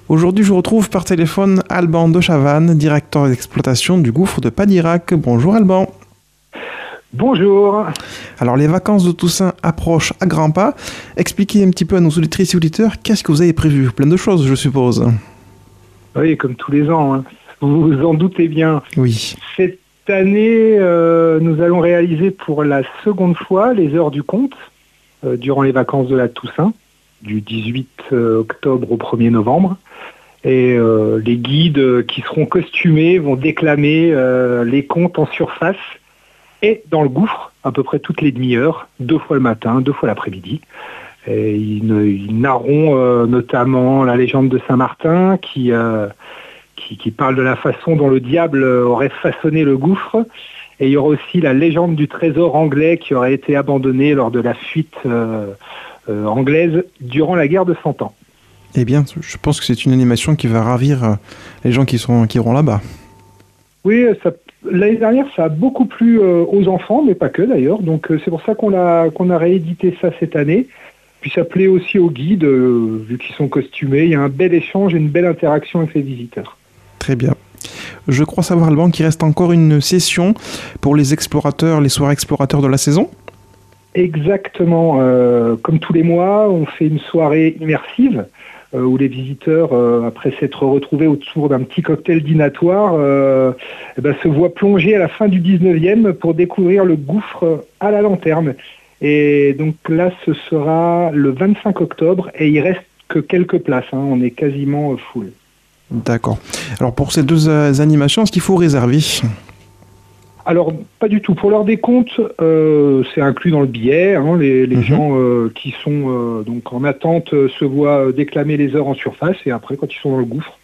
Aujourd'hui, je retrouve par téléphone Alban de Chavannes, directeur d'exploitation du gouffre de Padirac. Bonjour Alban. Bonjour. Alors, les vacances de Toussaint approchent à grands pas. Expliquez un petit peu à nos auditrices et auditeurs, qu'est-ce que vous avez prévu? Plein de choses, je suppose. Oui, comme tous les ans, hein. Vous vous en doutez bien. Oui. Cette année, nous allons réaliser pour la seconde fois les heures du conte durant les vacances de la Toussaint, du 18 octobre au 1er novembre. Et les guides qui seront costumés vont déclamer les contes en surface et dans le gouffre, à peu près toutes les demi-heures, 2 fois le matin, 2 fois l'après-midi. Et ils narreront notamment la légende de Saint-Martin qui parle de la façon dont le diable aurait façonné le gouffre. Et il y aura aussi la légende du trésor anglais qui aurait été abandonné lors de la fuite anglaise durant la guerre de 100 ans. Eh bien, je pense que c'est une animation qui va ravir les gens qui iront là-bas. Oui, l'année dernière, ça a beaucoup plu aux enfants, mais pas que d'ailleurs. Donc c'est pour ça qu'on a réédité ça cette année. Puis ça plaît aussi aux guides, vu qu'ils sont costumés. Il y a un bel échange et une belle interaction avec les visiteurs. Très bien. Je crois savoir, Alban, qu'il reste encore une session pour les explorateurs, les soirées explorateurs de la saison. Exactement. Comme tous les mois, on fait une soirée immersive où les visiteurs, après s'être retrouvés autour d'un petit cocktail dînatoire, se voient plonger à la fin du 19e pour découvrir le gouffre à la lanterne. Et donc là, ce sera le 25 octobre et il reste que quelques places. On est quasiment full. D'accord. Alors pour ces deux animations, est-ce qu'il faut réserver ? Alors, pas du tout. Pour l'heure des comptes, c'est inclus dans le billet. Les gens qui sont donc en attente se voient déclamer les heures en surface et après, quand ils sont dans le gouffre,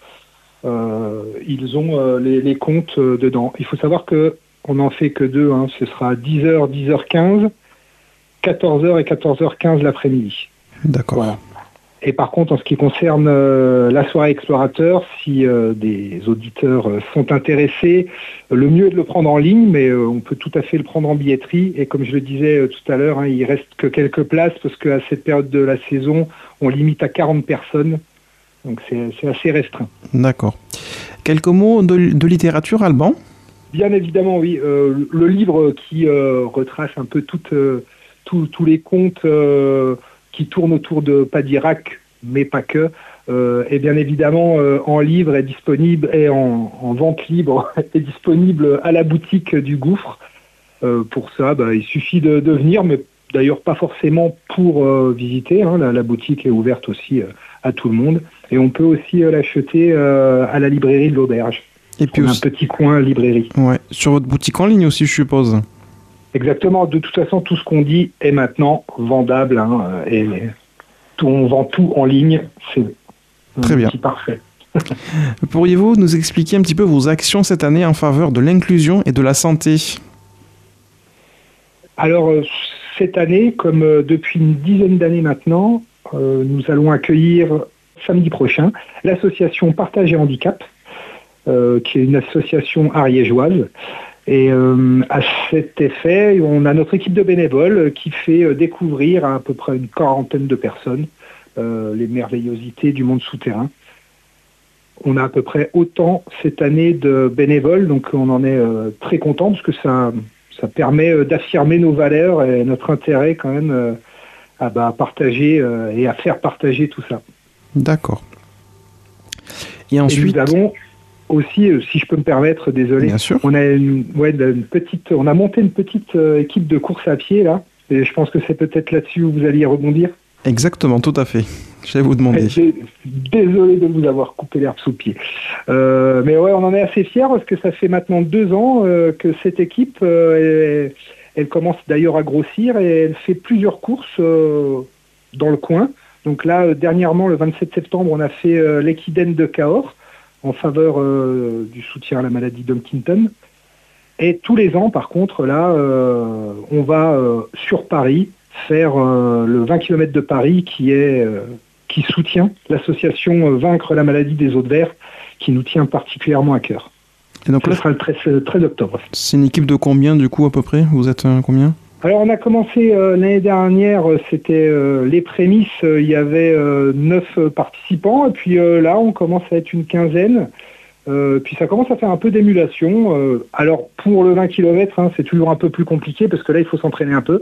ils ont les comptes dedans. Il faut savoir qu'on n'en fait que 2. Ce sera 10h, 10h15, 14h et 14h15 l'après-midi. D'accord. Voilà. Et par contre, en ce qui concerne la soirée explorateur, si des auditeurs sont intéressés, le mieux est de le prendre en ligne, mais on peut tout à fait le prendre en billetterie. Et comme je le disais tout à l'heure, il reste que quelques places parce qu'à cette période de la saison, on limite à 40 personnes. Donc c'est assez restreint. D'accord. Quelques mots de littérature, Alban ? Bien évidemment, oui. Le livre qui retrace un peu tous les contes qui tourne autour de Padirac, mais pas que, est bien évidemment en livre est disponible et en vente libre est disponible à la boutique du Gouffre. Pour ça, il suffit de venir, mais d'ailleurs pas forcément pour visiter. La boutique est ouverte aussi à tout le monde. Et on peut aussi l'acheter à la librairie de l'Auberge. Et puis un petit coin librairie. Ouais. Sur votre boutique en ligne aussi, je suppose. Exactement. De toute façon, tout ce qu'on dit est maintenant vendable. On vend tout en ligne. C'est très bien. Parfait. Pourriez-vous nous expliquer un petit peu vos actions cette année en faveur de l'inclusion et de la santé ? Alors, cette année, comme depuis une dizaine d'années maintenant, nous allons accueillir samedi prochain l'association Partage et Handicap, qui est une association ariégeoise. Et à cet effet, on a notre équipe de bénévoles qui fait découvrir à peu près une quarantaine de personnes les merveillosités du monde souterrain. On a à peu près autant cette année de bénévoles, donc on en est très content parce que ça permet d'affirmer nos valeurs et notre intérêt quand même à partager et à faire partager tout ça. D'accord. Et ensuite... Et nous avons aussi, si je peux me permettre, désolé, on a monté une petite équipe de course à pied là, et je pense que c'est peut-être là-dessus où vous alliez rebondir. Exactement, tout à fait. Je vais vous demander. Désolé de vous avoir coupé l'herbe sous le pied. Mais ouais, on en est assez fiers parce que ça fait maintenant 2 ans que cette équipe, elle commence d'ailleurs à grossir et elle fait plusieurs courses dans le coin. Donc là, dernièrement, le 27 septembre, on a fait l'Equidène de Cahors en faveur du soutien à la maladie d'Huntington. Et tous les ans, par contre, là, on va sur Paris faire le 20 km de Paris qui soutient l'association Vaincre la maladie des os de verre, qui nous tient particulièrement à cœur. Et donc là, ce sera le 13 octobre. C'est une équipe de combien, du coup, à peu près ? Vous êtes combien ? Alors on a commencé l'année dernière, c'était les prémices, il y avait 9 participants, et puis là on commence à être une quinzaine, puis ça commence à faire un peu d'émulation. Alors pour le 20 km, c'est toujours un peu plus compliqué, parce que là il faut s'entraîner un peu.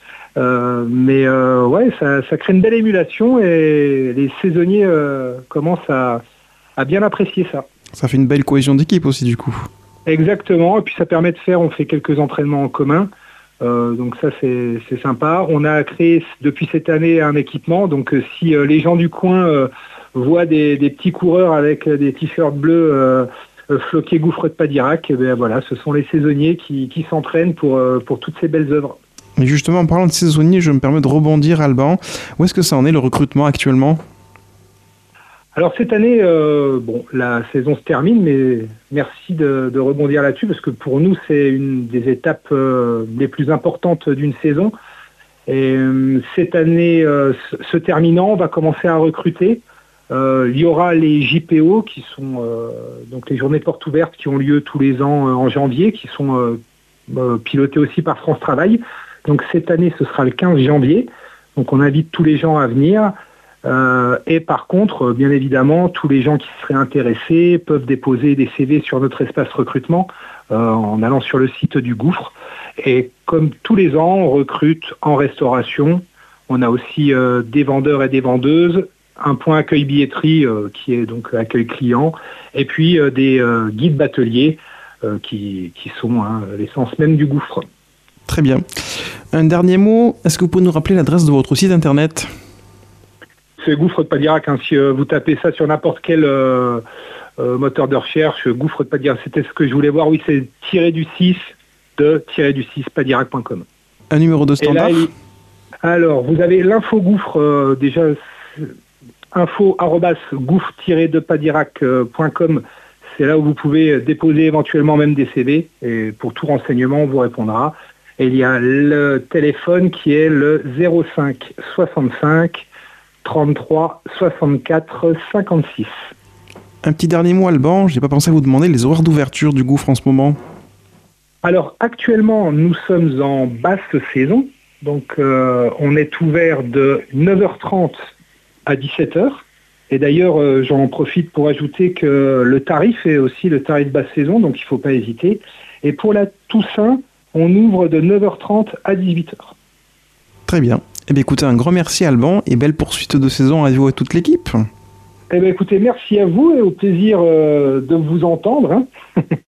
Mais ouais, ça crée une belle émulation, et les saisonniers commencent à bien apprécier ça. Ça fait une belle cohésion d'équipe aussi du coup. Exactement, et puis ça permet de on fait quelques entraînements en commun. Donc ça c'est sympa. On a créé depuis cette année un équipement, donc si les gens du coin voient des petits coureurs avec des t-shirts bleus floqués Gouffre de Padirac, ben voilà, ce sont les saisonniers qui s'entraînent pour toutes ces belles œuvres. Et justement, en parlant de saisonniers, je me permets de rebondir, Alban. Où est-ce que ça en est le recrutement actuellement ? Alors cette année, la saison se termine, mais merci de rebondir là-dessus, parce que pour nous, c'est une des étapes les plus importantes d'une saison. Et cette année se terminant, on va commencer à recruter. Il y aura les JPO, qui sont donc les journées portes ouvertes qui ont lieu tous les ans en janvier, qui sont pilotées aussi par France Travail. Donc cette année, ce sera le 15 janvier. Donc on invite tous les gens à venir. Et par contre, bien évidemment, tous les gens qui seraient intéressés peuvent déposer des CV sur notre espace recrutement en allant sur le site du Gouffre. Et comme tous les ans, on recrute en restauration. On a aussi des vendeurs et des vendeuses, un point accueil billetterie qui est donc accueil client, et puis des guides bateliers qui sont l'essence même du Gouffre. Très bien. Un dernier mot, est-ce que vous pouvez nous rappeler l'adresse de votre site internet ? C'est Gouffre de Padirac, si vous tapez ça sur n'importe quel moteur de recherche, Gouffre de Padirac, c'était ce que je voulais voir, oui, c'est -6 padirac.com. Un numéro de standard ? Alors, vous avez l'info Gouffre, déjà, info@gouffre-de-padirac.com, c'est là où vous pouvez déposer éventuellement même des CV, et pour tout renseignement, on vous répondra. Et il y a le téléphone qui est le 05 65 33 64 56. Un petit dernier mot, Alban, je n'ai pas pensé à vous demander les horaires d'ouverture du Gouffre en ce moment. Alors actuellement, nous sommes en basse saison, donc on est ouvert de 9h30 à 17h. Et d'ailleurs, j'en profite pour ajouter que le tarif est aussi le tarif basse saison, donc il ne faut pas hésiter. Et pour la Toussaint, on ouvre de 9h30 à 18h. Très bien. Eh bien, écoutez, un grand merci, Alban, et belle poursuite de saison à vous et toute l'équipe. Eh bien, écoutez, merci à vous et au plaisir de vous entendre.